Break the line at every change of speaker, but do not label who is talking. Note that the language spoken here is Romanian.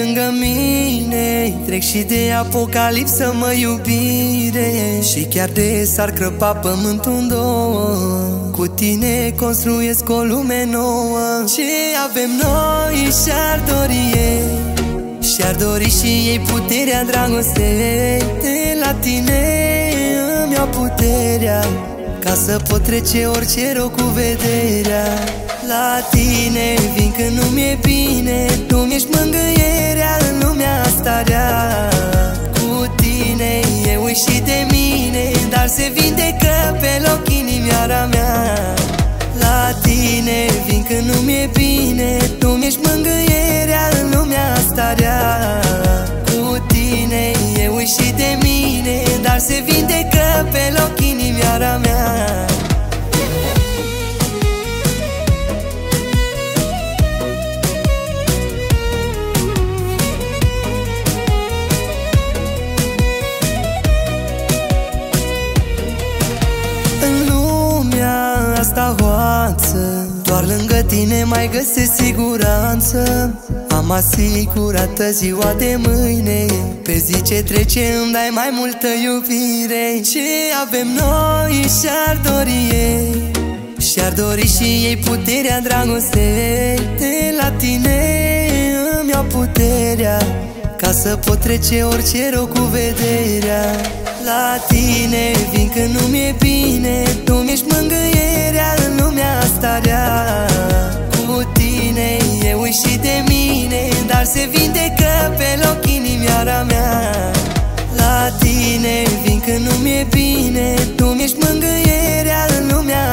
lângă mine, trec și de apocalipsă, mă, iubire. Și chiar de s-ar crăpa pământul în două, cu tine construiesc o lume nouă. Ce avem noi și-ar dori ei, și-ar dori și ei puterea dragostei. De la tine îmi iau puterea, ca să pot trece orice rău cu vederea. La tine vin când nu mi-e bine, tu mi-ești mângâierea în lumea asta rea. Cu tine eu uit și de mine, dar se vindecă pe loc inimioara mea. La tine vin când nu mi-e bine, tu mi-ești mângâierea în lumea asta rea. Cu tine eu uit și de mine, dar se vindecă pe loc inimioara mea. Asta hoață, doar lângă tine mai găsesc siguranță. Am asigurată ziua de mâine, pe zi ce trece îmi dai mai multă iubire. Ce avem noi și-ar dori ei, și-ar dori și ei puterea dragostei. De la tine îmi iau puterea, ca să pot trece orice rău cu vederea. La tine vin când nu mi-e bine, tu mi-ești mângâierea în lumea asta rea. Cu tine eu uit și de mine, dar se vindecă pe loc inimioara mea. La tine vin când nu mi-e bine, tu mi-ești mângâierea în lumea